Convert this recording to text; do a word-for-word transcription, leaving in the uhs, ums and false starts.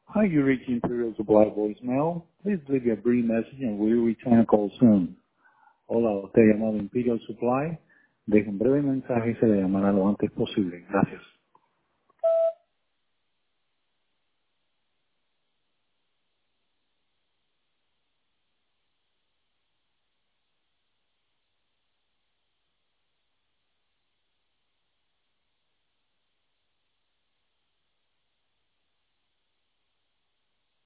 Hi, you reached Imperial Supply voicemail. Please leave a brief message and we'll return a call soon. Hola, usted ha llamado Imperial Supply. Deje un breve mensaje y se le llamará lo antes posible. Gracias.